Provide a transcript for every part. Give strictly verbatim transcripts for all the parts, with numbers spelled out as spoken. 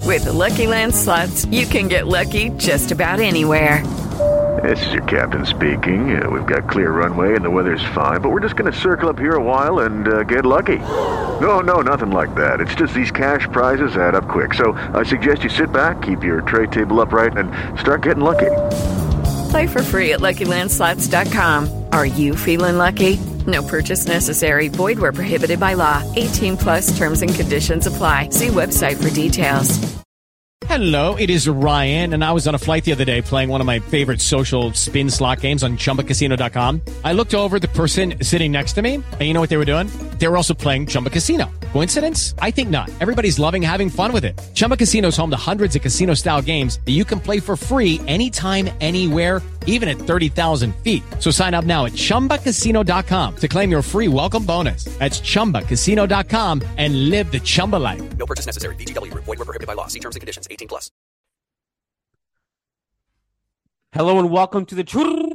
With the Lucky Land Slots, you can get lucky just about anywhere. This is your captain speaking. Uh, we've got clear runway and the weather's fine, but we're just going to circle up here a while and uh, get lucky. No, no, nothing like that. It's just these cash prizes add up quick. So I suggest you sit back, keep your tray table upright, and start getting lucky. Play for free at Lucky Land Slots dot com. Are you feeling lucky? No purchase necessary. Void where prohibited by law. eighteen plus terms and conditions apply. See website for details. Hello, it is Ryan, and I was on a flight the other day playing one of my favorite social spin slot games on Chumba Casino dot com. I looked over at the person sitting next to me, and you know what they were doing? They were also playing Chumba Casino. Coincidence? I think not. Everybody's loving having fun with it. Chumba Casino is home to hundreds of casino-style games that you can play for free anytime, anywhere, even at thirty thousand feet. So sign up now at Chumba Casino dot com to claim your free welcome bonus. That's Chumba Casino dot com and live the Chumba life. No purchase necessary. V G W. Void where prohibited by law. See terms and conditions. eighteen plus. Hello and welcome to the Churros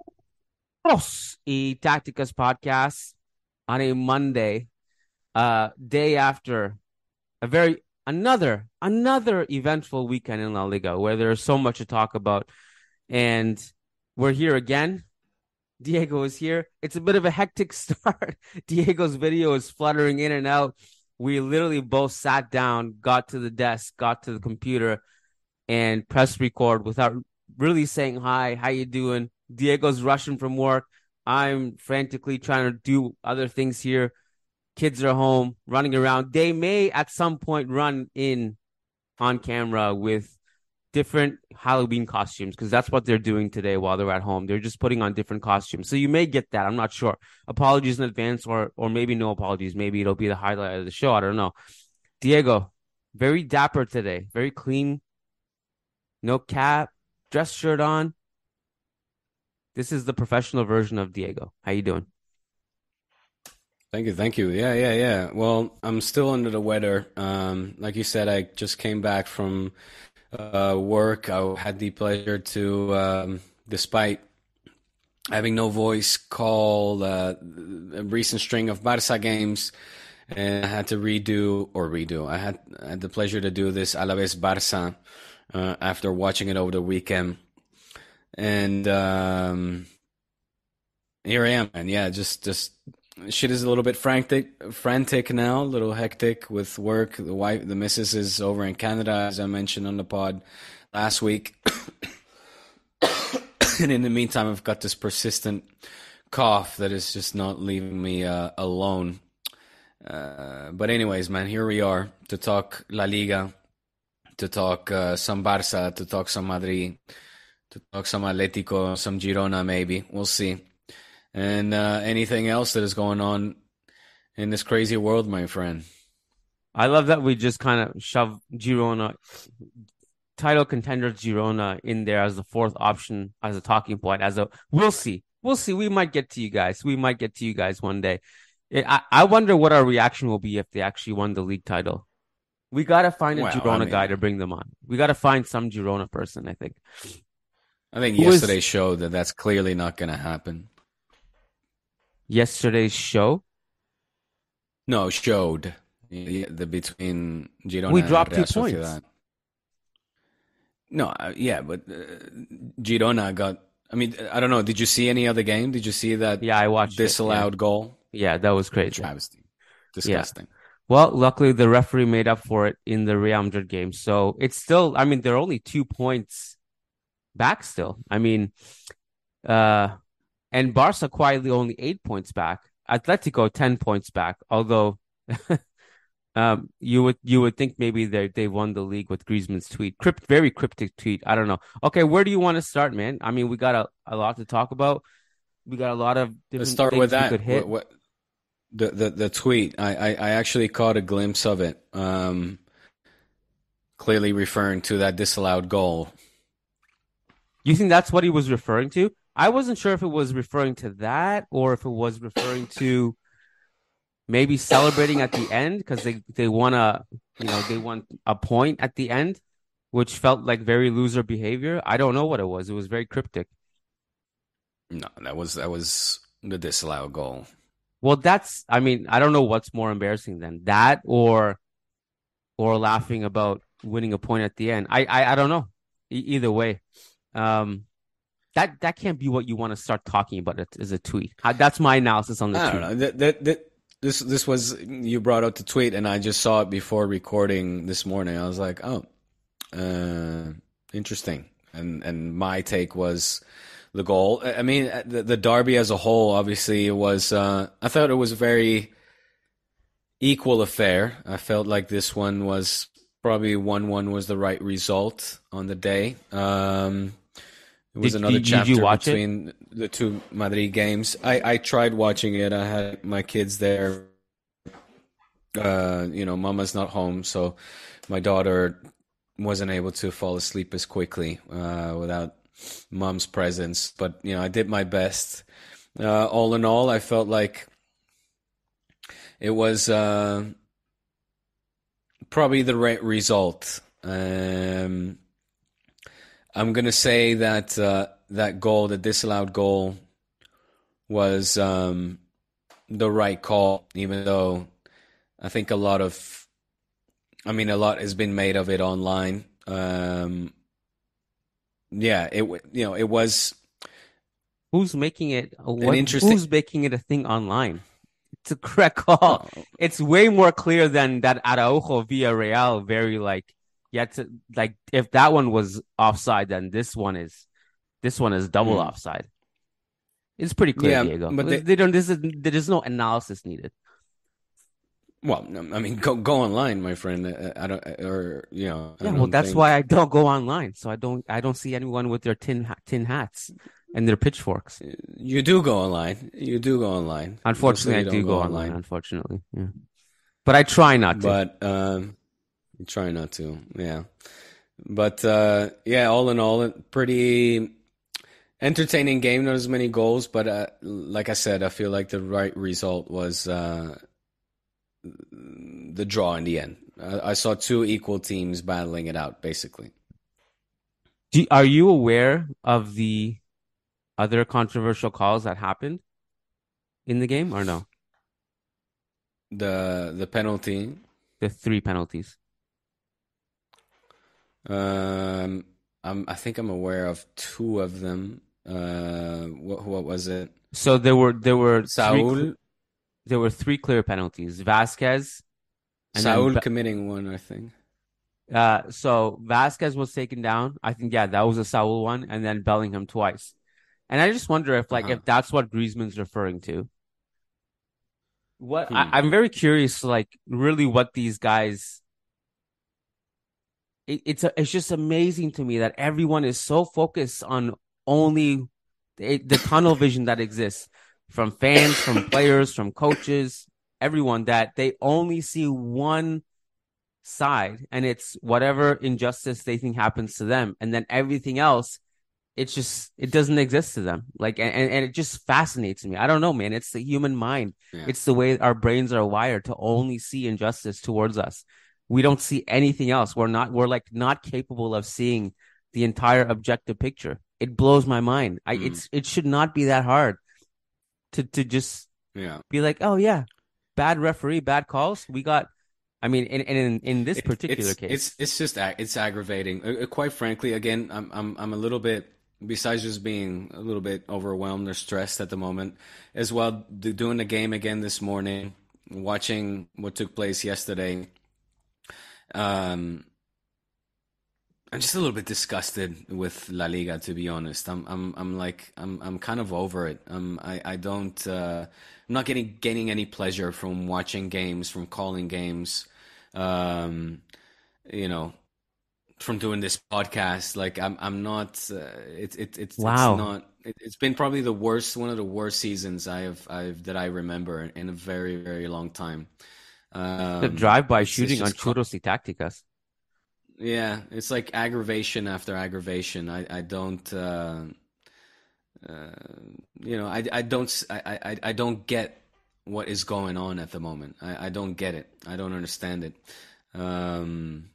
y Tacticas podcast on a Monday, uh, day after a very another another eventful weekend in La Liga where there's so much to talk about, and we're here again. Diego is here. It's a bit of a hectic start. Diego's video is fluttering in and out. We literally both sat down, got to the desk, got to the computer, and pressed record without really saying hi. How you doing? Diego's rushing from work. I'm frantically trying to do other things here. Kids are home, running around. They may at some point run in on camera with different Halloween costumes, because that's what they're doing today while they're at home. They're just putting on different costumes. So you may get that. I'm not sure. Apologies in advance, or or maybe no apologies. Maybe it'll be the highlight of the show. I don't know. Diego, very dapper today. Very clean. No cap. Dress shirt on. This is the professional version of Diego. How you doing? Thank you, thank you. Yeah, yeah, yeah. Well, I'm still under the weather. Um, like you said, I just came back from uh, work. I had the pleasure to, um, despite having no voice, call uh, a recent string of Barça games, and I had to redo or redo. I had, I had the pleasure to do this Alaves Barça uh, after watching it over the weekend. And um, here I am, and yeah, just just shit is a little bit frantic, frantic now, a little hectic with work. The wife, the missus, is over in Canada, as I mentioned on the pod last week. And in the meantime, I've got this persistent cough that is just not leaving me uh, alone. Uh, but anyways, man, here we are to talk La Liga, to talk uh, some Barça, to talk some Madrid, to talk some Atletico, some Girona, maybe. We'll see. And uh, anything else that is going on in this crazy world, my friend. I love that we just kind of shove Girona, title contender Girona, in there as the fourth option, as a talking point, as a, we'll see. We'll see. We might get to you guys. We might get to you guys one day. It, I, I wonder what our reaction will be if they actually won the league title. We got to find a well, Girona I mean, guy to bring them on. We got to find some Girona person, I think. I think Who yesterday is, showed that that's clearly not going to happen. Yesterday's show? No, showed. The, the between Girona we dropped and Real two points. Sociedad. No, uh, yeah, but uh, Girona got. I mean, I don't know. Did you see any other game? Did you see that? Yeah, I watched disallowed it, yeah. goal. Yeah, that was crazy. Travesty, disgusting. Yeah. Well, luckily the referee made up for it in the Real Madrid game, so it's still. I mean, they're only two points back still. I mean, uh, and Barca quietly only eight points back. Atletico ten points back. Although, um, you would you would think maybe they they won the league with Griezmann's tweet. Crypt, very cryptic tweet. I don't know. Okay, where do you want to start, man? I mean, we got a, a lot to talk about. We got a lot of different Let's start things with that. We could hit. What, what, the, the the tweet. I, I I actually caught a glimpse of it. Um, clearly referring to that disallowed goal. You think that's what he was referring to? I wasn't sure if it was referring to that or if it was referring to maybe celebrating at the end because they, they won a you know they won a point at the end, which felt like very loser behavior. I don't know what it was. It was very cryptic. No, that was that was the disallowed goal. Well, that's I mean I don't know what's more embarrassing than that or or laughing about winning a point at the end. I I, I don't know. E- either way, um, that that can't be what you want to start talking about it as a tweet. I, that's my analysis on the I tweet. don't know. That, that, that, this this was you brought out the tweet, and I just saw it before recording this morning. I was like, oh, uh, interesting. And and my take was the goal. I mean, the, the derby as a whole, obviously, it was. Uh, I thought it was a very equal affair. I felt like this one was probably one one was the right result on the day. Um, it was Did- another did- did chapter you watch it? between the two Madrid games. I, I tried watching it. I had my kids there. Uh, you know, Mama's not home, so my daughter wasn't able to fall asleep as quickly uh, without Mom's presence. But you know, I did my best. Uh, all in all, I felt like it was uh, probably the right result. Um, I'm gonna say that uh, that goal, the disallowed goal, was um, the right call, even though I think a lot of I mean, a lot has been made of it online. Um, yeah, it w- you know it was Who's making it? What, interesting- Who's making it a thing online? It's a correct call. It's way more clear than that Araujo via Real. Very like, yet to, like if that one was offside, then this one is this one is double Hmm. offside. It's pretty clear, Yeah, Diego. but They, they- don't. This is there is no analysis needed. well, I mean, go go online, my friend. Uh, I don't, or you know, I Yeah, don't well, that's think- why I don't go online. So I don't I don't see anyone with their tin ha- tin hats and their pitchforks. you do go online. You do go online. Unfortunately, I Mostly you do don't go online. Unfortunately, yeah. But I try not to. But um, you try not to, yeah. But uh, yeah, all in all, a pretty entertaining game. Not as many goals, but uh, like I said, I feel like the right result was uh, the draw in the end. I, I saw two equal teams battling it out, basically. Do, are you aware of the other controversial calls that happened in the game or no? The the penalty. The three penalties. Um, I'm, I think I'm aware of two of them. Uh, what what was it? So there were there were three, Saul. there were three clear penalties. Vasquez. and then Saul Be- committing one, I think. Uh, so Vasquez was taken down. I think yeah, that was a Saul one, and then Bellingham twice. And I just wonder if like Uh-huh. if that's what Griezmann's referring to. What Hmm. I, I'm very curious, like really what these guys. It, it's a, it's just amazing to me that everyone is so focused on only the, the tunnel vision that exists from fans, from players, from coaches, everyone, that they only see one side, and it's whatever injustice they think happens to them, and then everything else, it's just it doesn't exist to them. Like, and, and it just fascinates me. I don't know, man. It's the human mind. Yeah. It's the way our brains are wired to only see injustice towards us. We don't see anything else. We're not. We're like not capable of seeing the entire objective picture. It blows my mind. I Mm. it's it should not be that hard to to just Yeah. be like, oh yeah, bad referee, bad calls. We got. I mean, in in in this It- particular it's, case, it's it's just ag- it's aggravating. Uh, uh, quite frankly, again, I'm I'm I'm a little bit, besides just being a little bit overwhelmed or stressed at the moment, as well. Do, doing the game again this morning, watching what took place yesterday. Um, I'm just a little bit disgusted with La Liga, to be honest. I'm I'm I'm like I'm I'm kind of over it. Um, I I don't. Uh, I'm not getting gaining any pleasure from watching games, from calling games. Um, you know, from doing this podcast. Like I'm I'm not. Uh, it it it's Wow. it's not. It, it's been probably the worst, one of the worst seasons I have I've that I remember in a very very long time. Um, the drive-by it's- it's shooting on just co- Churros y Tácticas. yeah, it's like aggravation after aggravation. I, I don't, uh, uh, you know, I, I don't, s- I, I, I don't get what is going on at the moment. I, I don't get it. I don't understand it. Um,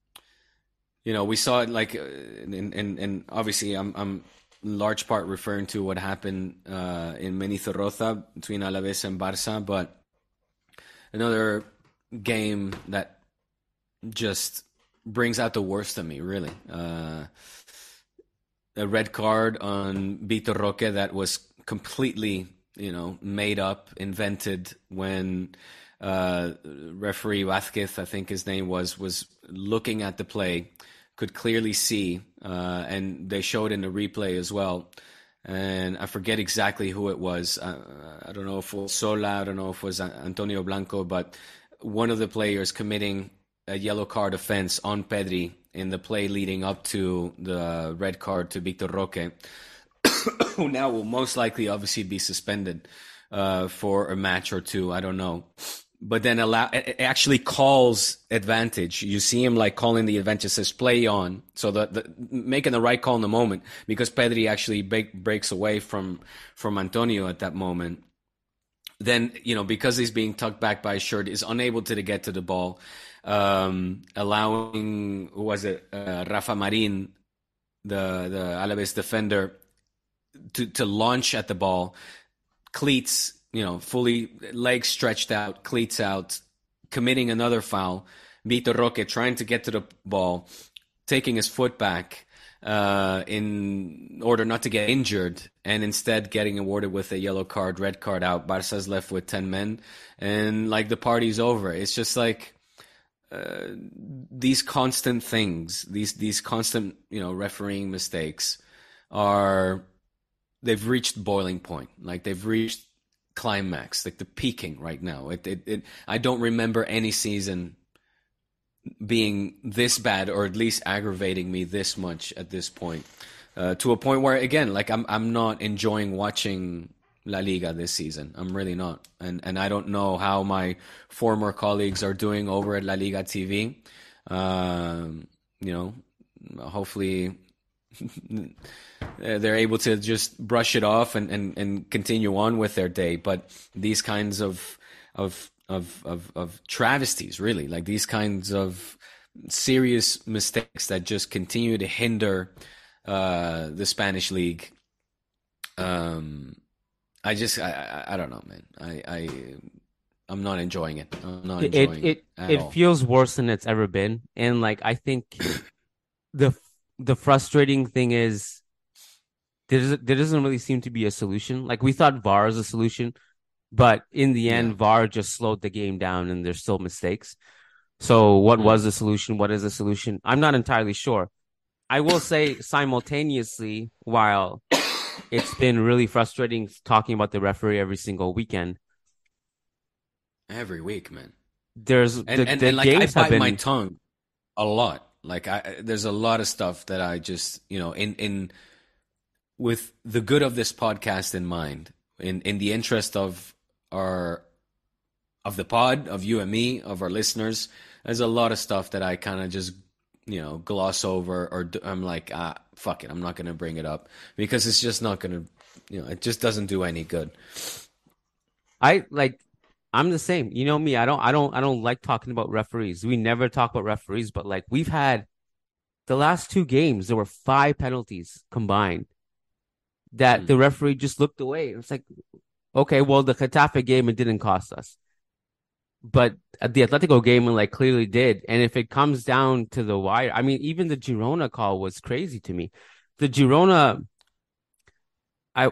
you know, we saw it like, uh, in, in, in obviously I'm, I'm in large part referring to what happened, uh, in Mendizorroza between Alaves and Barça, but another game that just brings out the worst of me, really. Uh, a red card on Vitor Roque that was completely, you know, made up, invented when uh, referee Vázquez, I think his name was, was looking at the play, could clearly see, uh, and they showed in the replay as well. And I forget exactly who it was. Uh, I don't know if it was Sola, I don't know if it was Antonio Blanco, but one of the players committing a yellow card offense on Pedri in the play leading up to the red card to Vitor Roque, who now will most likely obviously be suspended uh, for a match or two. I don't know. But then allow, it actually calls advantage. You see him like calling the advantage, says play on. So the, the making the right call in the moment, because Pedri actually break, breaks away from, from Antonio at that moment. Then, you know, because he's being tucked back by his shirt, is unable to get to the ball, um, allowing, who was it, uh, Rafa Marin, the, the Alaves defender, to, to launch at the ball, cleats, you know, fully legs stretched out, cleats out, committing another foul. Vitor Roque trying to get to the ball, taking his foot back uh, in order not to get injured, and instead getting awarded with a yellow card, red card out. Barca's left with ten men, and like the party's over. It's just like uh, these constant things, these these constant, you know, refereeing mistakes are, they've reached boiling point. Like they've reached climax, like the peaking right now. It, it, it, I don't remember any season being this bad, or at least aggravating me this much at this point. Uh, to a point where, again, like I'm, I'm not enjoying watching La Liga this season. I'm really not, and and I don't know how my former colleagues are doing over at La Liga T V. Um, you know, hopefully they're able to just brush it off and, and, and continue on with their day. But these kinds of of of of of travesties, really, like these kinds of serious mistakes that just continue to hinder uh, the Spanish league. Um, I just I, I I don't know, man. I I I'm not enjoying it. I'm not enjoying it. It it, it all. feels worse than it's ever been, and like I think the the frustrating thing is there doesn't, there doesn't really seem to be a solution. Like we thought V A R is a solution, but in the end, Yeah. V A R just slowed the game down, and there's still mistakes. So what mm. was the solution? What is the solution? I'm not entirely sure. I will say simultaneously, while it's been really frustrating talking about the referee every single weekend. Every week, man. There's and, the, and, the and like games I bite have been... my tongue a lot. Like I, there's a lot of stuff that I just, you know, in in with the good of this podcast in mind, in in the interest of our of the pod, of you and me, of our listeners, there's a lot of stuff that I kind of just, you know, gloss over, or do, I'm like, ah, fuck it, I'm not going to bring it up because it's just not going to, you know, it just doesn't do any good. I like. I'm the same. You know me. I don't. I don't. I don't like talking about referees. We never talk about referees, but like we've had the last two games, there were five penalties combined that mm. the referee just looked away. It's like, okay, well, the Getafe game, it didn't cost us, but the Atletico game, it like clearly did. And if it comes down to the wire, I mean, even the Girona call was crazy to me. The Girona, I,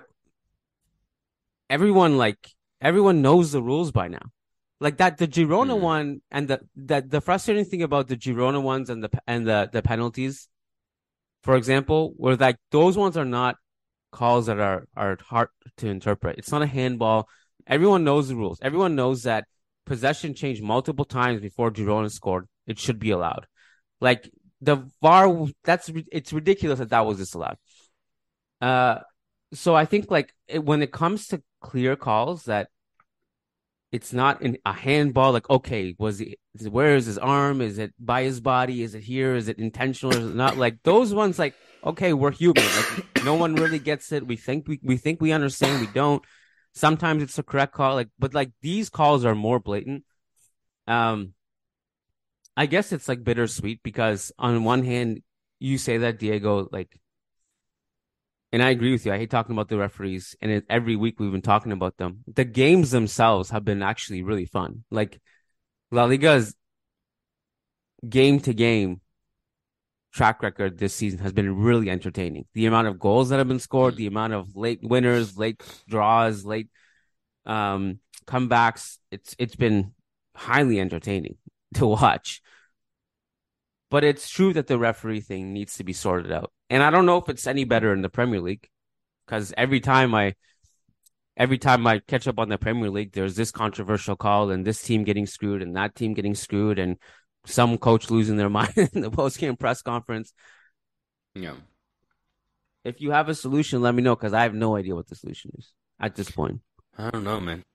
everyone like. Everyone knows the rules by now. Like that, the Girona mm. one, and the, that the frustrating thing about the Girona ones and the and the, the penalties, for example, were like those ones are not calls that are, are hard to interpret. It's not a handball. Everyone knows the rules. Everyone knows that possession changed multiple times before Girona scored. It should be allowed. Like the V A R, that's it's ridiculous that that was disallowed. Uh, so I think like it, when it comes to clear calls that it's not in a handball, like, okay, was he, where is his arm? Is it by his body? Is it here? Is it intentional? Is it not? Like those ones, like, okay, we're human. Like no one really gets it. We think we, we think we understand. We don't. Sometimes it's a correct call. Like, but like these calls are more blatant. Um, I guess it's like bittersweet because on one hand, you say that, Diego, like, and I agree with you. I hate talking about the referees, and it, every week we've been talking about them. The games themselves have been actually really fun. Like La Liga's game to game track record this season has been really entertaining. The amount of goals that have been scored, the amount of late winners, late draws, late um, comebacks, it's it's been highly entertaining to watch. But it's true that the referee thing needs to be sorted out. And I don't know if it's any better in the Premier League, because every time I every time I catch up on the Premier League, there's this controversial call and this team getting screwed and that team getting screwed and some coach losing their mind in the post-game press conference. Yeah. If you have a solution, let me know, because I have no idea what the solution is at this point. I don't know, man.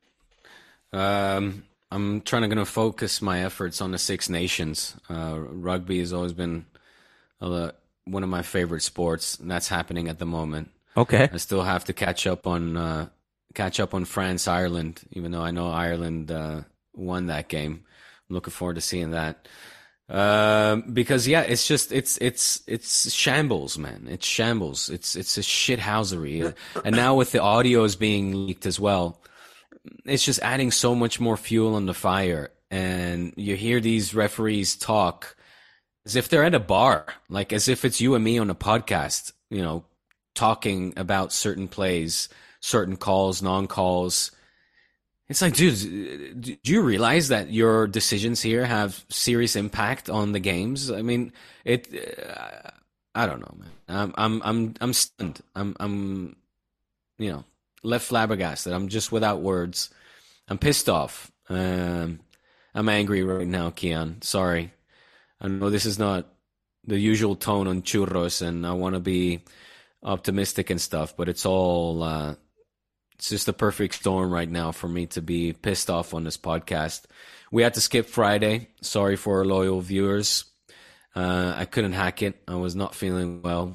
Um, I'm trying to gonna focus my efforts on the Six Nations. Uh, rugby has always been uh, one of my favorite sports, and that's happening at the moment. Okay. I still have to catch up on uh, catch up on France Ireland, even though I know Ireland uh, won that game. I'm looking forward to seeing that. Uh, because yeah, it's just it's it's it's shambles, man. It's shambles. It's it's a shithousery, and now with the audios being leaked as well, it's just adding so much more fuel on the fire. And you hear these referees talk as if they're at a bar, like as if it's you and me on a podcast, you know, talking about certain plays, certain calls, non-calls. It's like, dude, do you realize that your decisions here have serious impact on the games? I mean, it. Uh, I don't know, man. I'm, I'm, I'm, I'm stunned. I'm, I'm, you know, left flabbergasted. I'm just without words. I'm pissed off. Um, I'm angry right now, Kian. Sorry. I know this is not the usual tone on Churros, and I want to be optimistic and stuff, but it's all. Uh, It's just the perfect storm right now for me to be pissed off on this podcast. We had to skip Friday. Sorry for our loyal viewers. Uh, I couldn't hack it. I was not feeling well.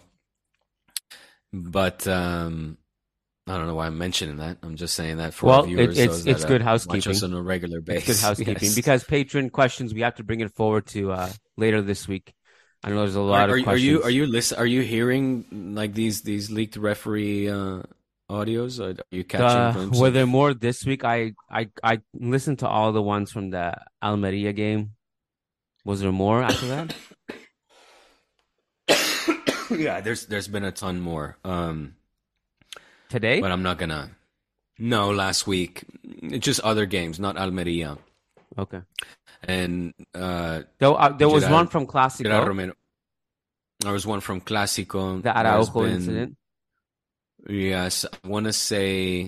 But um, I don't know why I'm mentioning that. I'm just saying that for well, our viewers. it, it's so it's that, good uh, housekeeping. Watch us on a regular basis. It's good housekeeping, Yes. because patron questions, we have to bring it forward to uh, later this week. I know there's a lot are, of are, questions. Are you are you listen, Are you hearing like these these leaked referee uh, audios? Are you catching Uh, glimpses? were there more this week? I, I I listened to all the ones from the Almeria game. Was there more after that? Yeah, there's there's been a ton more. Um, Today? but I'm not gonna. No, last week, it's just other games, not Almeria. Okay. And uh, Though uh, there was Gerard- one from Gerard Clásico, Romero. There was one from Clásico. the There's Araujo been- incident. Yes, I want to say.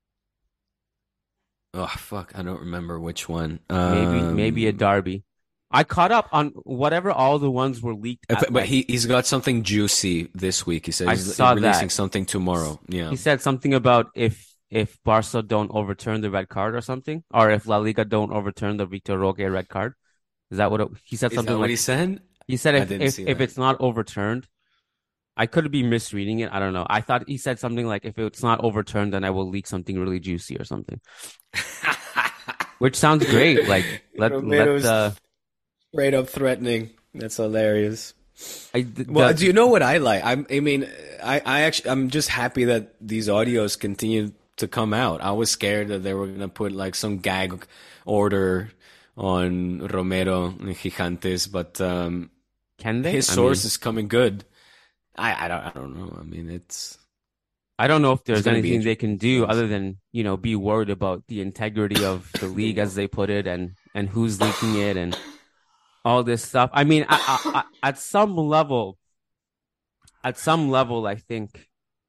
Oh fuck! I don't remember which one. Maybe Um, maybe a derby. I caught up on whatever all the ones were leaked. If, at, but like- he he's got something juicy this week. He said I he's saw releasing that. something tomorrow. Yeah. He said something about if if Barca don't overturn the red card or something, or if La Liga don't overturn the Vitor Roque red card. Is that what it, he said? Is Something that like what he said? he said I if didn't if, see if that. it's not overturned, I could be misreading it. I don't know. I thought he said something like if it's not overturned, then I will leak something really juicy or something. Which sounds great. Like let let Romero's the straight up threatening. That's hilarious. I, the, Well, do you know what I like? I'm, I mean, I, I actually, I'm just happy that these audios continue to come out. I was scared that they were gonna put like some gag order on Romero and Gigantes, but um, can they? his I source mean, is coming good. I, I don't, I don't know. I mean, it's I don't know if there's gonna be anything they can do interesting. other than, you know, be worried about the integrity of the league, as they put it, and, and who's leaking it and all this stuff. I mean, I, I, I, at some level, at some level, I think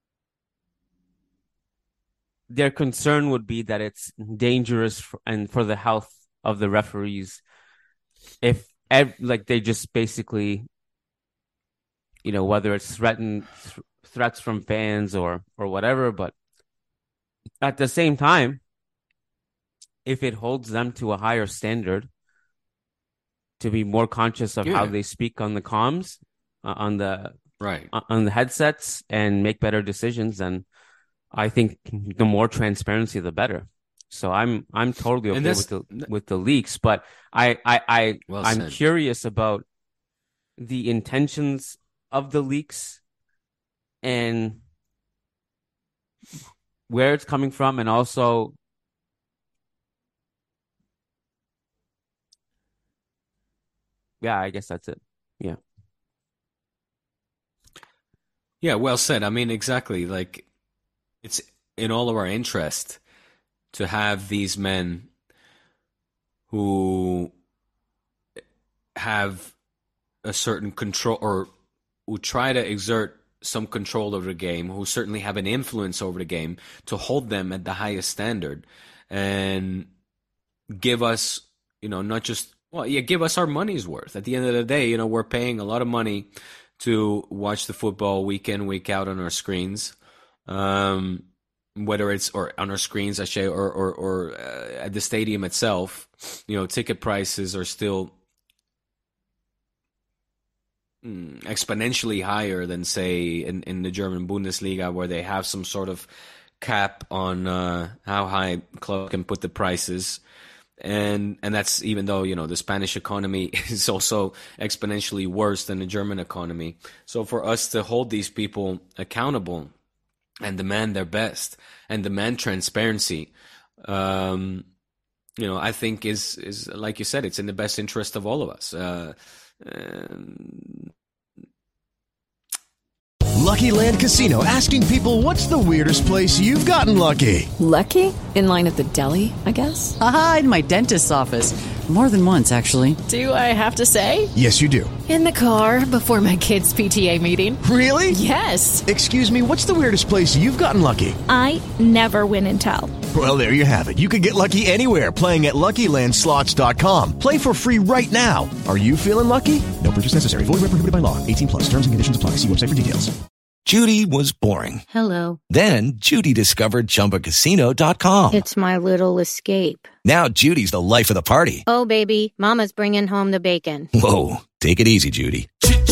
their concern would be that it's dangerous for, and for the health of the referees if, ev- like, they just basically, you know, whether it's threaten th- threats from fans or or whatever, but at the same time, if it holds them to a higher standard, to be more conscious of how Yeah. they speak on the comms, uh, on the right. uh, on the headsets, and make better decisions, then I think the more transparency, the better. So I'm I'm totally And okay that's- with the with the leaks, but I I, I Well I'm said. curious about the intentions of the leaks and where it's coming from, and also yeah, I guess that's it. Yeah. Yeah, well said. I mean, exactly. Like, it's in all of our interest to have these men who have a certain control, or who try to exert some control over the game, who certainly have an influence over the game, to hold them at the highest standard and give us, you know, not just, well, yeah, give us our money's worth. At the end of the day, you know, we're paying a lot of money to watch the football week in, week out on our screens, um, whether it's or on our screens, I say, or or, or uh, at the stadium itself. You know, ticket prices are still mm, exponentially higher than, say, in, in the German Bundesliga, where they have some sort of cap on uh, how high clubs can put the prices. And and that's even though, you know, the Spanish economy is also exponentially worse than the German economy. So for us to hold these people accountable and demand their best and demand transparency, um, you know, I think is, is, like you said, it's in the best interest of all of us. Uh, um, Lucky Land Casino, asking people, what's the weirdest place you've gotten lucky? Lucky? In line at the deli, I guess? Aha, in my dentist's office. More than once, actually. Do I have to say? Yes, you do. In the car before my kids' P T A meeting. Really? Yes. Excuse me, what's the weirdest place you've gotten lucky? I never win and tell. Well, there you have it. You can get lucky anywhere, playing at Lucky Land Slots dot com. Play for free right now. Are you feeling lucky? No purchase necessary. Void where prohibited by law. eighteen plus. Terms and conditions apply. See website for details. Judy was boring. Hello. Then Judy discovered Chumba Casino dot com. It's my little escape. Now Judy's the life of the party. Oh, baby, mama's bringing home the bacon. Whoa, take it easy, Judy.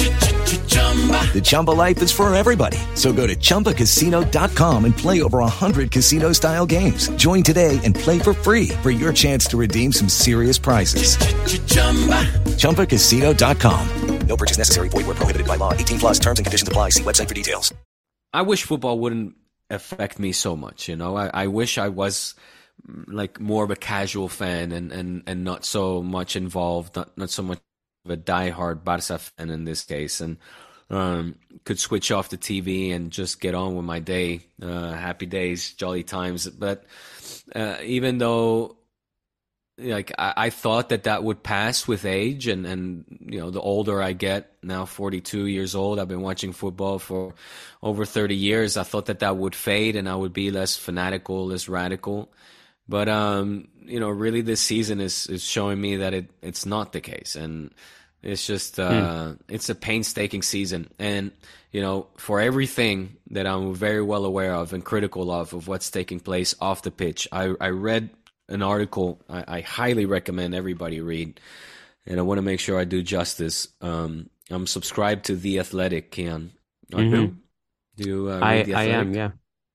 The Chumba life is for everybody. So go to Chumba Casino dot com and play over one hundred casino-style games. Join today and play for free for your chance to redeem some serious prizes. Chumba Casino dot com. No purchase necessary. Void where prohibited by law. eighteen plus terms and conditions apply. See website for details. I wish football wouldn't affect me so much. You know, I, I wish I was like more of a casual fan and, and, and not so much involved, not, not so much of a diehard Barca fan in this case, and um, could switch off the T V and just get on with my day. Uh, happy days, jolly times. But uh, even though, like, I, I thought that that would pass with age, and, and you know, the older I get, now forty-two years old, I've been watching football for over thirty years. I thought that that would fade and I would be less fanatical, less radical. But um, you know, really, this season is is showing me that it it's not the case, and it's just uh, mm. it's a painstaking season. And you know, for everything that I'm very well aware of and critical of of what's taking place off the pitch, I I read an article I, I highly recommend everybody read, and I want to make sure I do justice. Um, I'm subscribed to The Athletic, Kian. Mm-hmm. Do you uh, read I, The Athletic? I am, yeah.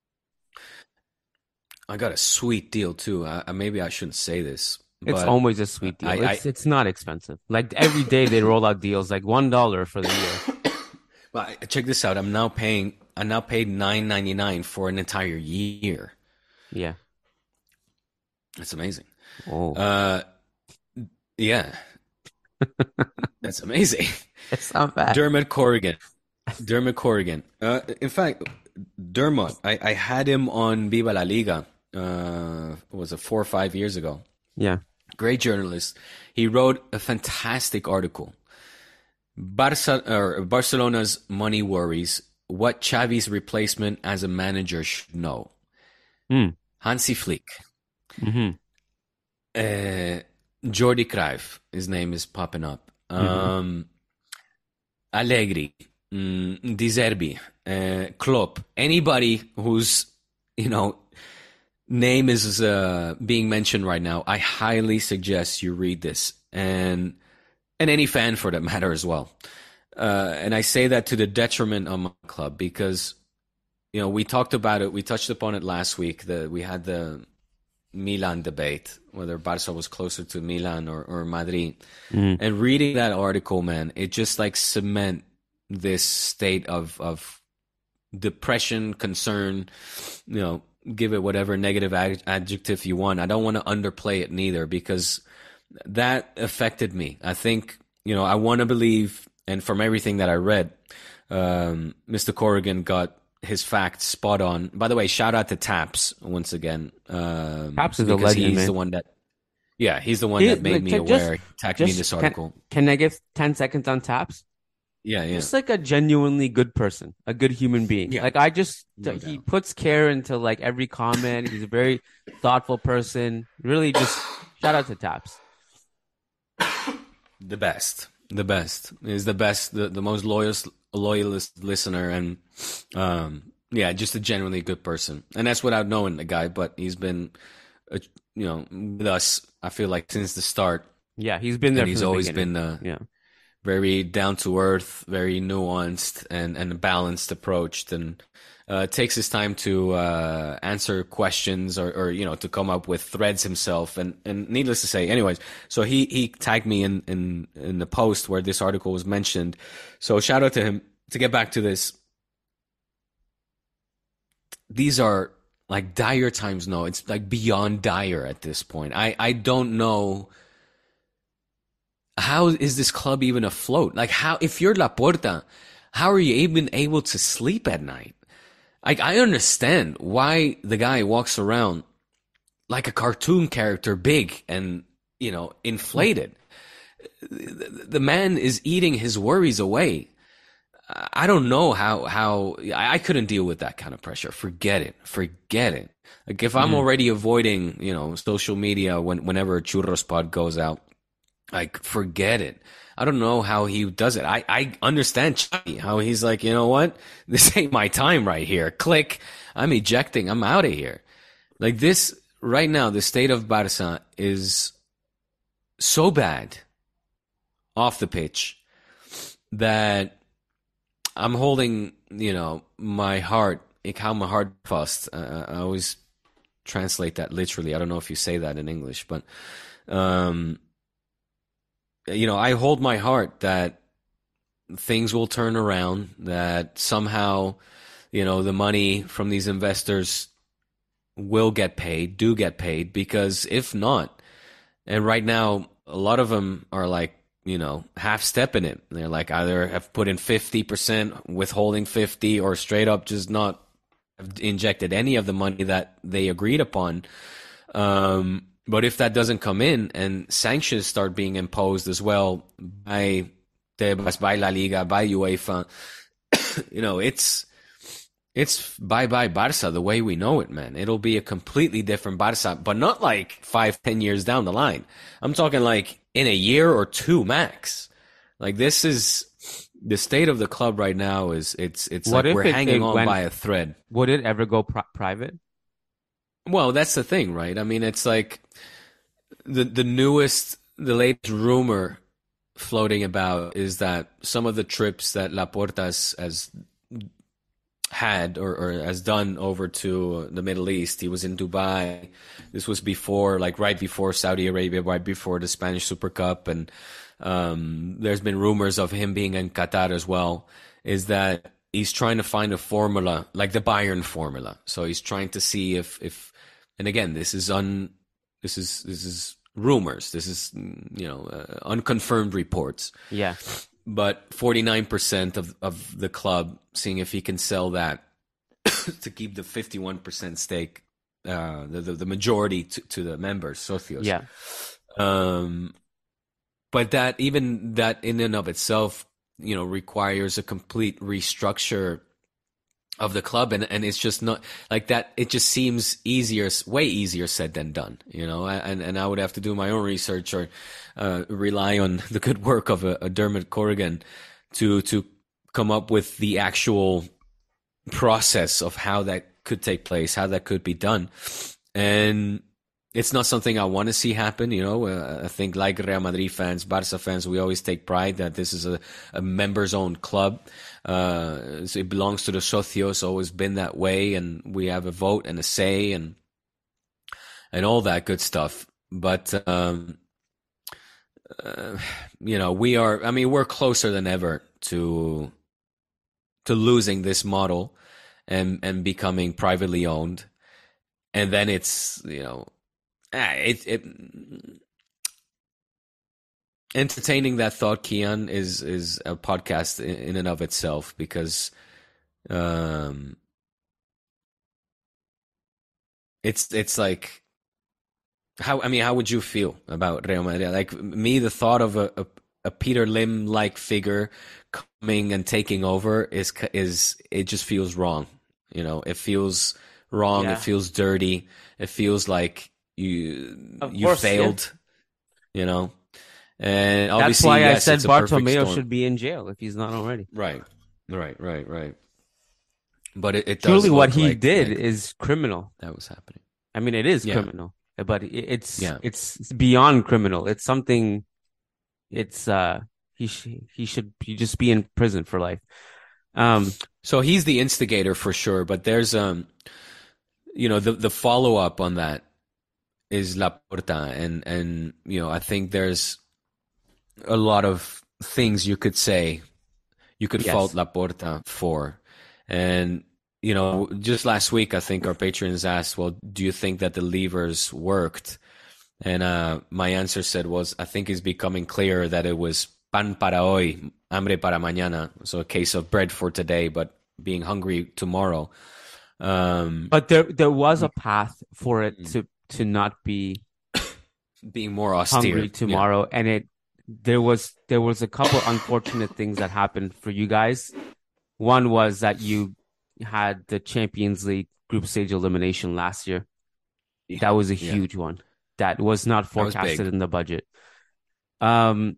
I got a sweet deal too. I, maybe I shouldn't say this. It's but always a sweet deal. I, it's, I, it's not expensive. Like every day they roll out deals, like one dollar for the year. But check this out. I'm now paying. I now paid nine ninety nine for an entire year. Yeah, that's amazing. Oh, uh, yeah, that's amazing. It's not bad. Dermot Corrigan. Dermot Corrigan. Uh, in fact, Dermot, I, I had him on Viva la Liga. Uh, was it four or five years ago? Yeah. Great journalist. He wrote a fantastic article. Barca, or Barcelona's money worries, what Xavi's replacement as a manager should know. Mm. Hansi Flick. Mm-hmm. Uh, Jordi Cruyff, his name is popping up. Mm-hmm. Um, Allegri. Mm, De Zerbi. Uh, Klopp. Anybody who's, you know, name is uh, being mentioned right now, I highly suggest you read this, and and any fan for that matter as well. Uh, and I say that to the detriment of my club because, you know, we talked about it, we touched upon it last week. That we had the Milan debate, whether Barca was closer to Milan or, or Madrid. Mm. And reading that article, man, it just like cement this state of of depression, concern, you know, give it whatever negative ad- adjective you want. I don't want to underplay it neither because that affected me. I think, you know, I want to believe, and from everything that I read, um, Mister Corrigan got his facts spot on. By the way, shout out to Taps once again. Um, Taps is a because legend, he's man. the one that, yeah, he's the one He- that made like, me ju- aware. just- Tagged me in just- this can- article. Can I give ten seconds on Taps? Yeah, yeah. Just like a genuinely good person, a good human being. Yeah. Like I just, No he doubt. puts care into like every comment. He's a very thoughtful person. Really, just shout out to Taps. The best, the best is the best, the, the most loyalist, loyalist listener, and um, yeah, just a genuinely good person. And that's without knowing the guy, but he's been, uh, you know, with us. I feel like since the start. Yeah, he's been there. And from he's the always beginning. been uh, yeah. very down to earth, very nuanced, and and balanced approached, and uh, takes his time to uh, answer questions or, or you know to come up with threads himself. And, and needless to say, anyways, so he he tagged me in, in in the post where this article was mentioned. So shout out to him. To get back to this, these are like dire times. No, it's like beyond dire at this point. I I don't know. How is this club even afloat? Like, how, if you're Laporta, how are you even able to sleep at night? Like, I understand why the guy walks around like a cartoon character, big and, you know, inflated. The, the man is eating his worries away. I don't know how, how, I couldn't deal with that kind of pressure. Forget it. Forget it. Like, if I'm Mhm. already avoiding, you know, social media when, whenever a Churros pod goes out, like, forget it. I don't know how he does it. I, I understand Chucky, how he's like, you know what? This ain't my time right here. Click. I'm ejecting. I'm out of here. Like this, right now, the state of Barca is so bad off the pitch that I'm holding, you know, my heart. Ik hou mijn hart vast. Uh, I always translate that literally. I don't know if you say that in English, but, um, you know, I hold my heart that things will turn around, that somehow, you know, the money from these investors will get paid, do get paid, because if not, and right now, a lot of them are like, you know, half stepping it. They're like either have put in fifty percent, withholding fifty, or straight up just not have injected any of the money that they agreed upon. Um, But if that doesn't come in and sanctions start being imposed as well by Tebas, by La Liga, by UEFA, you know, it's it's bye-bye Barca the way we know it, man. It'll be a completely different Barca, but not like five, ten years down the line. I'm talking like in a year or two max. Like this is the state of the club right now. Is it's it's What like if we're it- hanging it on went- by a thread. Would it ever go pri- private? Well, that's the thing, right? I mean, it's like the the newest, the latest rumor floating about is that some of the trips that Laporta has, has had or, or has done over to the Middle East. He was in Dubai. This was before, like right before Saudi Arabia, right before the Spanish Super Cup, and um, there's been rumors of him being in Qatar as well. Is that he's trying to find a formula, like the Bayern formula. So he's trying to see if if. And again, this is un, this is this is rumors. This is you know uh, unconfirmed reports. Yeah. But forty-nine percent of of the club, seeing if he can sell that to keep the fifty-one percent stake, uh, the, the the majority to, to the members, socios. Yeah. Um, but that even that in and of itself, you know, requires a complete restructure of the club, and, and it's just not like that. It just seems easier, way easier said than done, you know, and, and I would have to do my own research or uh, rely on the good work of a, a Dermot Corrigan to, to come up with the actual process of how that could take place, how that could be done. And it's not something I want to see happen, you know. Uh, I think like Real Madrid fans, Barca fans, we always take pride that this is a, a members-owned club. Uh, so it belongs to the socios, always been that way, and we have a vote and a say and and all that good stuff. But um, uh, you know, we are. I mean, we're closer than ever to to losing this model and and becoming privately owned, and then it's you know, it it entertaining that thought, Kian, is is a podcast in, in and of itself, because um, it's it's like how I mean, how would you feel about Real Madrid? Like me, the thought of a, a, a Peter Lim like figure coming and taking over is is it just feels wrong. You know, it feels wrong. Yeah. It feels dirty. It feels like you Of you course, failed. Yeah. You know. And That's obviously, why yes, I said it's a perfect Bartomeu storm. should be in jail if he's not already. Right, right, right, right. But it, it does Truly, what look he like, did like is criminal. that was happening. I mean, it is Yeah. criminal, but it, it's Yeah. it's it's beyond criminal. It's something. It's uh, he sh- he should he just be in prison for life. Um, So he's the instigator for sure. But there's um, you know, the the follow up on that is Laporta, and and you know, I think there's a lot of things you could say, you could Yes. fault Laporta for. And, you know, just last week, I think our patrons asked, well, do you think that the levers worked? And uh, my answer said was, I think it's becoming clear that it was pan para hoy, hambre para mañana. So a case of bread for today, but being hungry tomorrow. Um, but there there was a path for it to to not be being more austere. hungry tomorrow, and it there was there was a couple unfortunate things that happened for you guys. One was that you had the Champions League group stage elimination last year. Yeah. That was a Yeah. huge one. That was not That was forecasted big. in the budget. Um,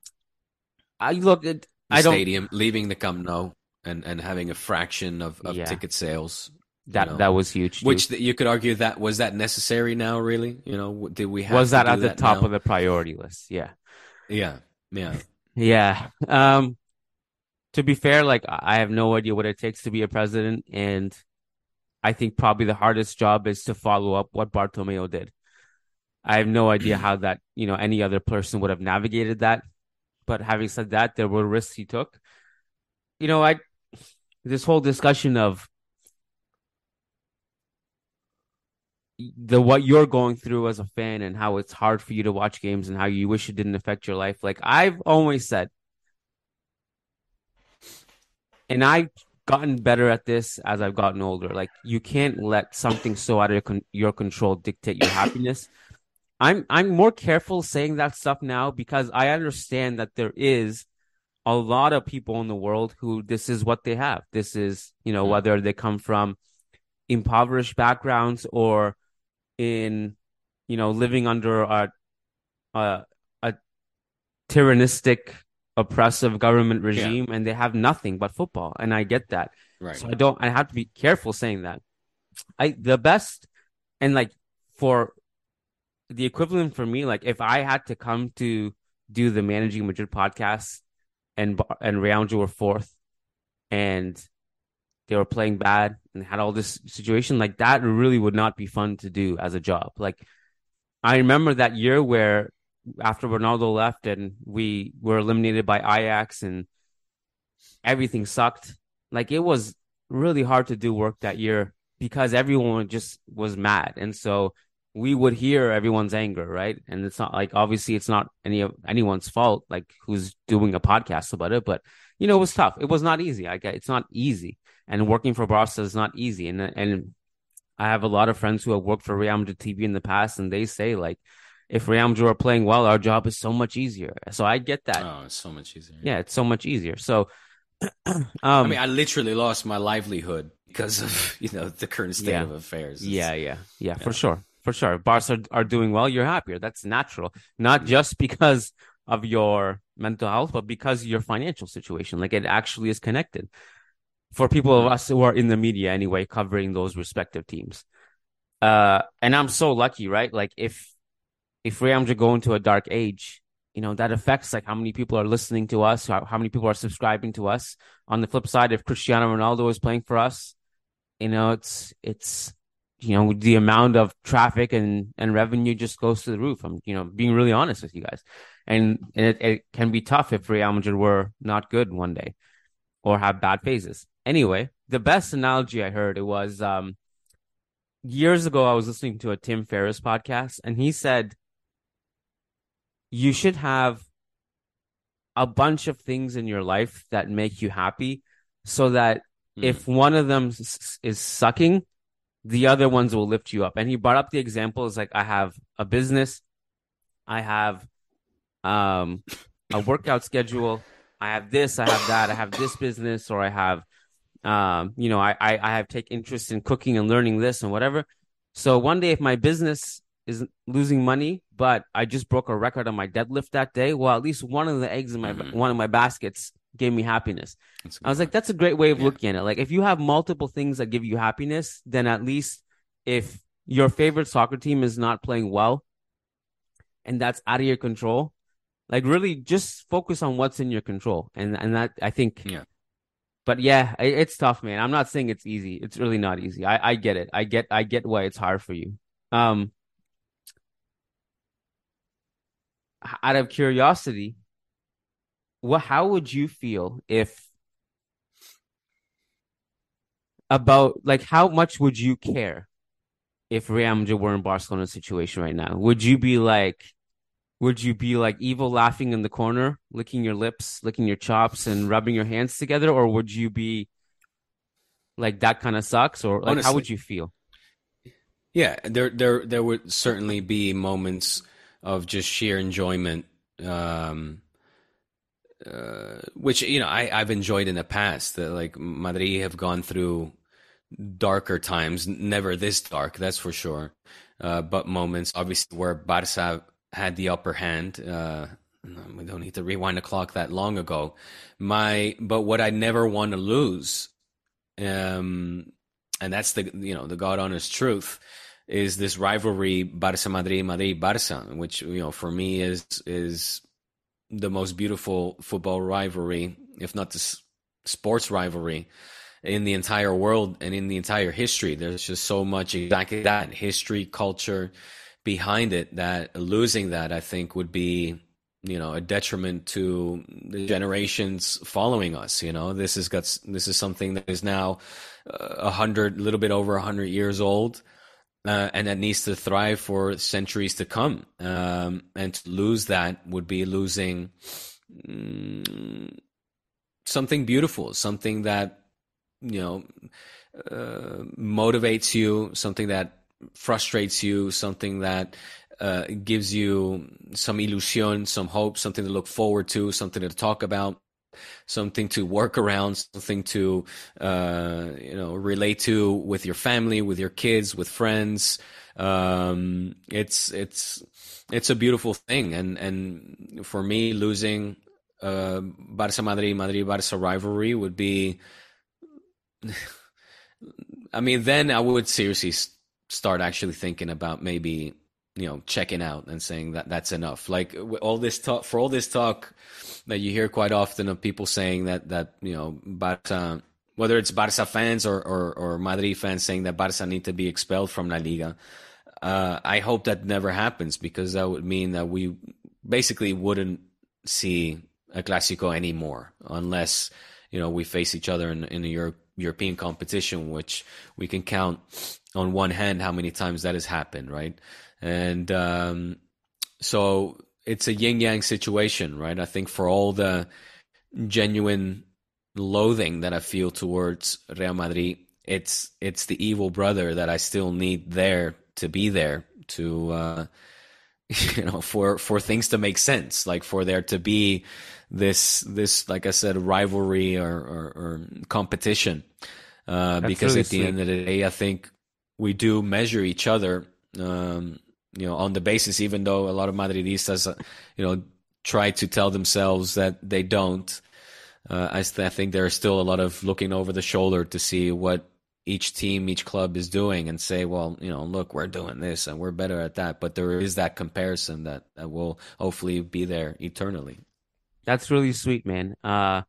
I look at The I don't stadium, leaving the Camp Nou and, and having a fraction of, of Yeah. ticket sales. you that know. that was huge. Which too. th- you could argue that was that necessary now, really? You know, w- did we have was to that do at the that top now? of the priority list. Yeah. Yeah, yeah. Yeah. Um, to be fair, like I have no idea what it takes to be a president, and I think probably the hardest job is to follow up what Bartomeu did. I have no idea how that, you know, any other person would have navigated that. But having said that, there were risks he took. You know, I this whole discussion of the what you're going through as a fan and how it's hard for you to watch games and how you wish it didn't affect your life. Like I've always said, and I've gotten better at this as I've gotten older. Like you can't let something so out of your, con- your control dictate your happiness. I'm I'm more careful saying that stuff now because I understand that there is a lot of people in the world who this is what they have. This is, you know, whether they come from impoverished backgrounds or in, you know, living under a a, a tyrannistic, oppressive government regime, yeah. and they have nothing but football. And I get that. Right. So I don't. I have to be careful saying that. I the best and like for the equivalent for me, like if I had to come to do the Managing Madrid podcast and and Real Madrid were fourth and they were playing bad and had all this situation, like that really would not be fun to do as a job. Like I remember that year where after Ronaldo left and we were eliminated by Ajax and everything sucked. Like it was really hard to do work that year because everyone just was mad. And so we would hear everyone's anger, right? And it's not like, obviously it's not any of anyone's fault, like who's doing a podcast about it, but you know, it was tough. It was not easy. I get it's not easy. And working for Barca is not easy. And, and I have a lot of friends who have worked for Real Madrid T V in the past, and they say like, if Real Madrid are playing well, our job is so much easier. So I get that. Oh, it's so much easier. Yeah, it's so much easier. So, um, I mean, I literally lost my livelihood because of, you know, the current state yeah. of affairs. It's, yeah, yeah, yeah, for sure. For sure. Barca are, are doing well. You're happier. That's natural. Not just because of your mental health, but because of your financial situation. Like it actually is connected for people of us who are in the media anyway, covering those respective teams. Uh, and I'm so lucky, right? Like if, if Real Madrid go into a dark age, you know, that affects like how many people are listening to us, how, how many people are subscribing to us. On the flip side, if Cristiano Ronaldo is playing for us, you know, it's, it's, you know, the amount of traffic and, and revenue just goes to the roof. I'm, you know, being really honest with you guys. And, and it, it can be tough if Real Madrid were not good one day or have bad phases. Anyway, the best analogy I heard, it was um, years ago, I was listening to a Tim Ferriss podcast, and he said, you should have a bunch of things in your life that make you happy, so that Mm. if one of them s- is sucking, the other ones will lift you up. And he brought up the examples like, I have a business, I have um, a workout schedule, I have this, I have that, I have this business, or I have, um, you know, I, I, I have take interest in cooking and learning this and whatever. So one day if my business is losing money, but I just broke a record on my deadlift that day, well, at least one of the eggs in my, Mm-hmm. one of my baskets gave me happiness. That's a good I was like, one. that's a great way of Yeah. looking at it. Like, if you have multiple things that give you happiness, then at least if your favorite soccer team is not playing well and that's out of your control, like, really just focus on what's in your control. And and that, I think, Yeah. but yeah, it, it's tough, man. I'm not saying it's easy. It's really not easy. I, I get it. I get I get why it's hard for you. Um, out of curiosity, what how would you feel if about like how much would you care if Real Madrid were in Barcelona's situation right now? Would you be like would you be like evil laughing in the corner, licking your lips, licking your chops and rubbing your hands together, or would you be like, that kind of sucks? Or like, Honestly, how would you feel? Yeah, there there there would certainly be moments of just sheer enjoyment, um, uh, which, you know, I, I've enjoyed in the past. That, like, Madrid have gone through darker times, never this dark, that's for sure. Uh, but moments, obviously, where Barca had the upper hand. Uh, we don't need to rewind the clock that long ago. My, but what I never want to lose, um, and that's the you know the God honest truth, is this rivalry Barca Madrid Madrid Barca, which, you know, for me is is the most beautiful football rivalry, if not the s- sports rivalry, in the entire world and in the entire history. There's just so much exactly that history, culture behind it, that losing that, I think, would be, you know, a detriment to the generations following us. You know, this is got this is something that is now a hundred, a little bit over a hundred years old, uh, and that needs to thrive for centuries to come. Um, and to lose that would be losing mm, something beautiful, something that, you know, uh, motivates you, something that frustrates you, something that uh, gives you some illusion, some hope, something to look forward to, something to talk about, something to work around, something to uh, you know relate to with your family, with your kids, with friends. Um, it's it's it's a beautiful thing, and and for me, losing uh, Barca Madrid Madrid Barca rivalry would be. I mean, then I would seriously start actually thinking about maybe, you know, checking out and saying that that's enough. Like, all this talk, for all this talk that you hear quite often of people saying that, that, you know, Barca, whether it's Barca fans or, or, or Madrid fans saying that Barca need to be expelled from La Liga. Uh, I hope that never happens, because that would mean that we basically wouldn't see a Clásico anymore, unless, you know, we face each other in, in a Euro- European competition, which we can count on one hand how many times that has happened, right? And um, so it's a yin-yang situation, right? I think for all the genuine loathing that I feel towards Real Madrid, it's it's the evil brother that I still need there to be there to, uh, you know, for for things to make sense, like for there to be this this like I said, rivalry or, or, or competition, uh, because really at the sweet. end of the day, I think we do measure each other, um, you know, on the basis, even though a lot of Madridistas, uh, you know, try to tell themselves that they don't. Uh, I, st- I think there is still a lot of looking over the shoulder to see what each team, each club is doing, and say, well, you know, look, we're doing this and we're better at that. But there is that comparison that, that will hopefully be there eternally. That's really sweet, man. Uh,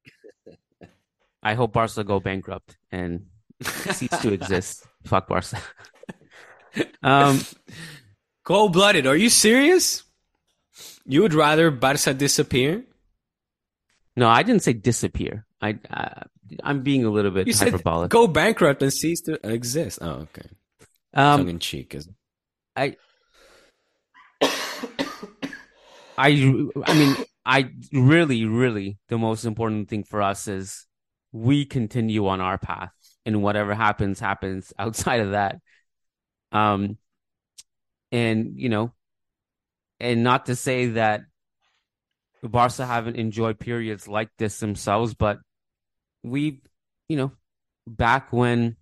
I hope Barca go bankrupt and cease to exist. Fuck Barca. um, Cold-blooded. Are you serious? You would rather Barca disappear? No, I didn't say disappear. I, uh, I'm being a little bit You hyperbolic. said go bankrupt and cease to exist. Oh, okay. Um, Tongue in cheek, is I, I, I mean, I really, really, the most important thing for us is we continue on our path, and whatever happens, happens outside of that. Um, and, you know, and not to say that Barca haven't enjoyed periods like this themselves, but we, you know, back when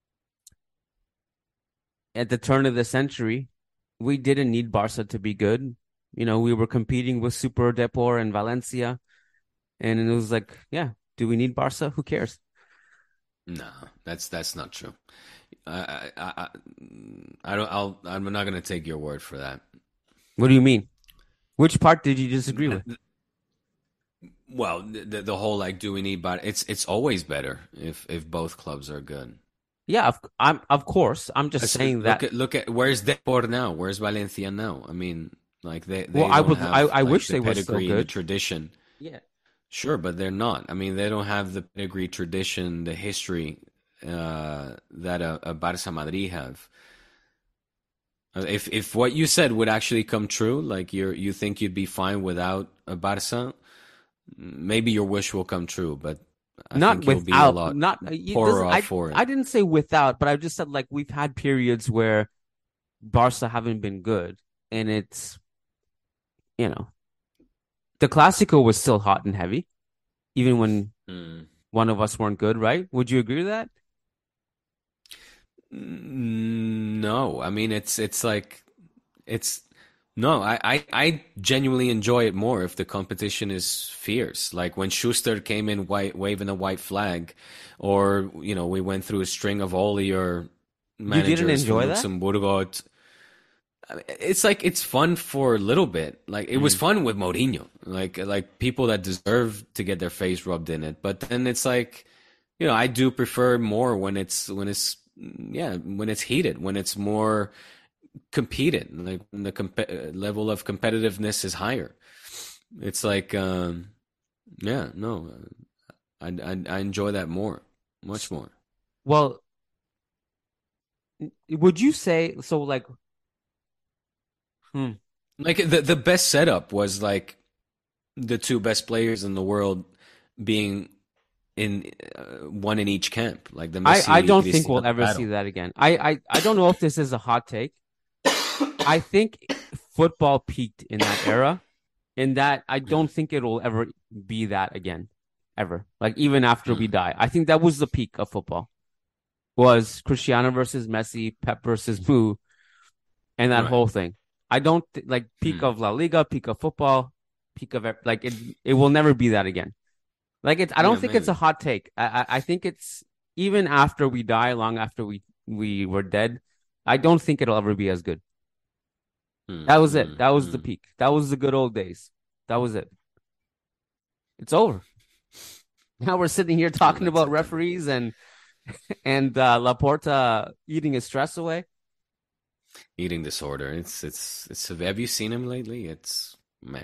at the turn of the century, we didn't need Barca to be good. You know, we were competing with Super Depor and Valencia, and it was like, yeah, do we need Barca? Who cares? No, that's that's not true. I I I, I don't. I'll. I'm not going to take your word for that. What do you mean? Which part did you disagree with? Well, the the whole like, do we need? But it's it's always better if if both clubs are good. Yeah, of, I'm of course. I'm just Let's saying look that. At, look at where's Depor now? Where's Valencia now? I mean, like they. they well, I don't would. have, I, I like, wish the they were still pedigree, good. The tradition. Yeah. Sure, but they're not. I mean, they don't have the pedigree, tradition, the history uh, that a, a Barça Madrid have. If if what you said would actually come true, like you you think you'd be fine without a Barça, maybe your wish will come true. But I not think you'll without, be a lot not poorer off I, for it. I didn't say without, but I just said like we've had periods where Barca haven't been good, and it's, you know, the Clásico was still hot and heavy, even when mm. one of us weren't good, right? Would you agree with that? No, I mean it's it's like it's no. I, I, I genuinely enjoy it more if the competition is fierce. Like when Schuster came in white, waving a white flag, or you know we went through a string of all your managers. You didn't enjoy that? Luxemburgo. It's like it's fun for a little bit. Like it mm. was fun with Mourinho. Like like people that deserve to get their face rubbed in it. But then it's like, you know, I do prefer more when it's when it's. Yeah, when it's heated, when it's more competed, like when the comp- level of competitiveness is higher. It's like, um, yeah, no, I, I I enjoy that more, much more. Well, would you say so? Like, hmm. like the the best setup was like the two best players in the world being. In uh, one in each camp, like the Messi, I, I don't think we'll ever battle. see that again. I, I, I don't know if this is a hot take. I think football peaked in that era, in that I don't think it will ever be that again, ever. Like even after we die, I think that was the peak of football. Was Cristiano versus Messi, Pep versus Mu, and that right. whole thing. I don't th- like peak hmm. of La Liga, peak of football, peak of like it. It will never be that again. Like it's, I don't yeah, think maybe. It's a hot take. I, I, I think it's even after we die, long after we, we were dead. I don't think it'll ever be as good. Mm, that was mm, it. That was mm. the peak. That was the good old days. That was it. It's over. Now we're sitting here talking oh, about okay. referees and and uh, Laporta eating his stress away. Eating disorder. It's it's it's. Have you seen him lately? It's man.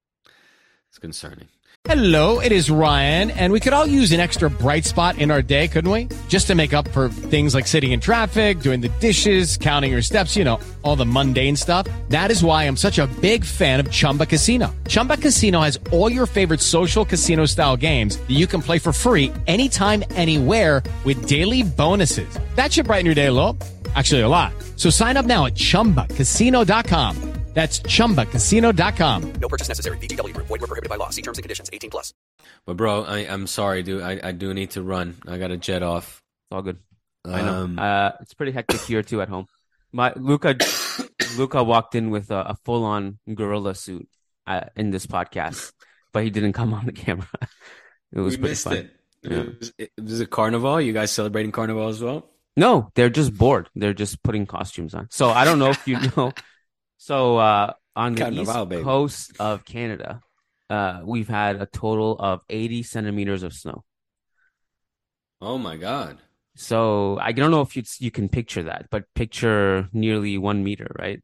It's concerning. Hello, it is Ryan, and we could all use an extra bright spot in our day, couldn't we? Just to make up for things like sitting in traffic, doing the dishes, counting your steps, you know, all the mundane stuff. That is why I'm such a big fan of Chumba Casino. Chumba Casino has all your favorite social casino-style games that you can play for free anytime, anywhere with daily bonuses. That should brighten your day a little. Actually, a lot. So sign up now at chumba casino dot com. That's chumba casino dot com. No purchase necessary. V G W Group. Void where prohibited by law. See terms and conditions. eighteen plus. But bro, I, I'm sorry, dude. I, I do need to run. I got to jet off. It's all good. Um, I know. Uh, it's pretty hectic here too at home. My Luca, Luca walked in with a, a full-on gorilla suit uh, in this podcast, but he didn't come on the camera. It was we pretty missed fun. it. Yeah. It was, it was a carnival. You guys celebrating carnival as well? No, they're just bored. They're just putting costumes on. So I don't know if you know. So uh, on the carnival, east baby. coast of Canada, uh, we've had a total of eighty centimeters of snow. Oh my God. So I don't know if you you can picture that, but picture nearly one meter, right?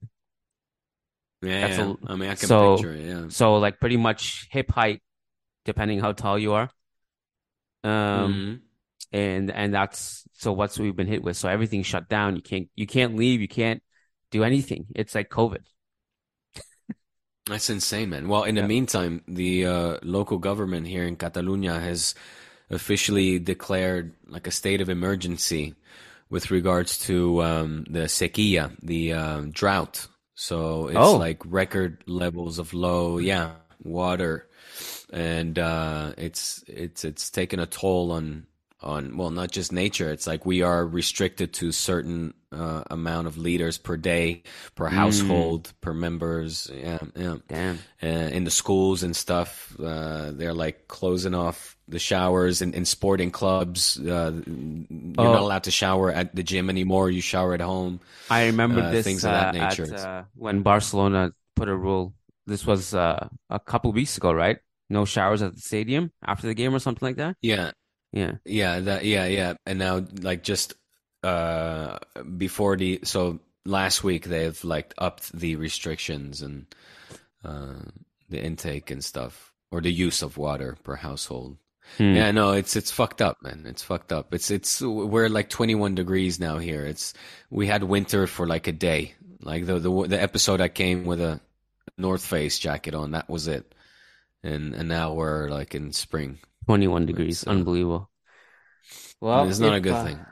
Yeah, yeah. A, I mean, I can so, picture it, yeah. So like pretty much hip height, depending how tall you are. Um, mm-hmm. and and that's so what's we've been hit with. So everything's shut down. You can't you can't leave. You can't do anything. It's like COVID. That's insane, man. Well, in yeah. the meantime, the uh, local government here in Catalonia has officially declared like a state of emergency with regards to um, the sequía, the uh, drought. So it's oh. like record levels of low, yeah, water, and uh, it's it's it's taken a toll on on well, not just nature. It's like we are restricted to certain uh, amount of liters per day, per household, mm. per members. Yeah, yeah. Damn. Uh, in the schools and stuff, uh, they're like closing off the showers in, in sporting clubs. Uh, you're oh. not allowed to shower at the gym anymore. You shower at home. I remember uh, this things of that uh, nature. At, uh, when Barcelona put a rule. This was uh, a couple weeks ago, right? No showers at the stadium after the game or something like that. Yeah. Yeah, yeah, that, yeah, yeah. And now, like, just uh, before the so last week they've like upped the restrictions and uh, the intake and stuff, or the use of water per household. Hmm. Yeah, no, it's it's fucked up, man. It's fucked up. It's it's we're like twenty-one degrees now here. It's we had winter for like a day. Like the the the episode I came with a North Face jacket on, that was it. And and now we're like in spring. twenty-one degrees, uh, unbelievable. Well, it's not if, a good uh, thing.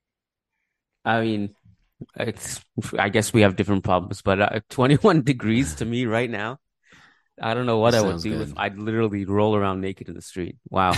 I mean, it's, I guess we have different problems, but uh, twenty-one degrees to me right now, I don't know what I would do good. if I'd literally roll around naked in the street. Wow.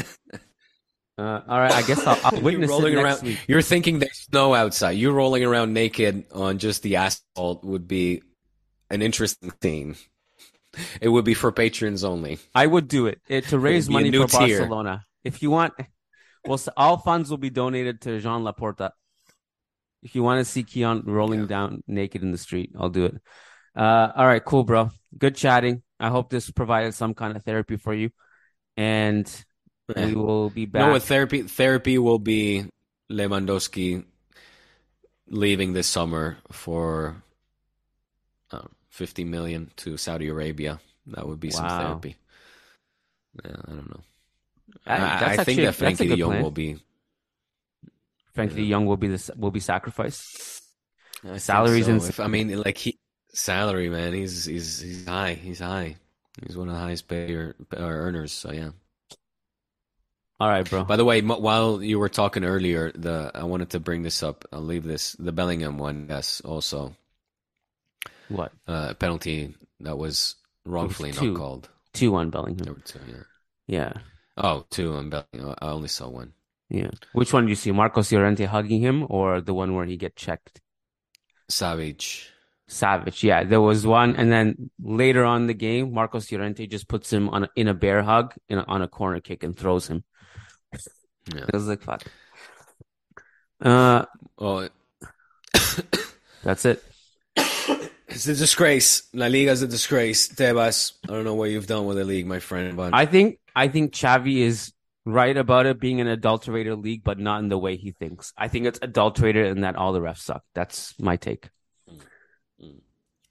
uh, all right, I guess I'll, I'll witness rolling it next around, week. You're thinking there's snow outside. You rolling around naked on just the asphalt would be an interesting scene. It would be for patrons only. I would do it, it to raise money for tier. Barcelona. If you want, well, all funds will be donated to Jean Laporta. If you want to see Keon rolling yeah. down naked in the street, I'll do it. Uh, all right, cool, bro. Good chatting. I hope this provided some kind of therapy for you. And yeah. we will be back. No, what therapy, therapy will be Lewandowski leaving this summer for uh, fifty million to Saudi Arabia. That would be wow. some therapy. Yeah, I don't know. I, I, I actually, think that Frankie de Jong plan. will be. Frankie yeah. de Jong will be the will be sacrificed. I Salaries so. and if, I mean, like he salary, man. He's he's he's high. He's high. He's one of the highest payer or earners. So yeah. All right, bro. By the way, while you were talking earlier, the I wanted to bring this up. I'll leave this. The Bellingham one, yes, also. What? Uh, penalty that was wrongfully was two, not called. Two on Bellingham. There were two, yeah. Yeah. Oh, two on Bellingham. I only saw one. Yeah. Which one did you see? Marcos Llorente hugging him, or the one where he get checked? Savage. Savage, yeah. There was one, and then later on in the game, Marcos Llorente just puts him on a, in a bear hug in a, on a corner kick and throws him. Yeah. It was like, fuck. Uh, oh, it... That's it. It's a disgrace. La Liga's a disgrace. Tebas, I don't know what you've done with the league, my friend. But I think I think Xavi is right about it being an adulterated league, but not in the way he thinks. I think it's adulterated and that all the refs suck. That's my take. Mm.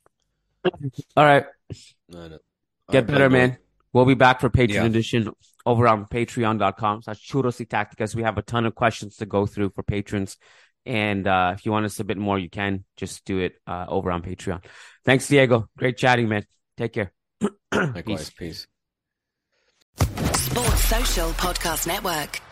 All right. No, no. Get right, better, man. man. We'll be back for Patreon yeah. edition over on patreon.com slash churros y tacticas. We have a ton of questions to go through for patrons. And uh, if you want to submit more, you can just do it uh, over on Patreon. Thanks, Diego. Great chatting, man. Take care. Likewise. Peace. Sports Social Podcast Network.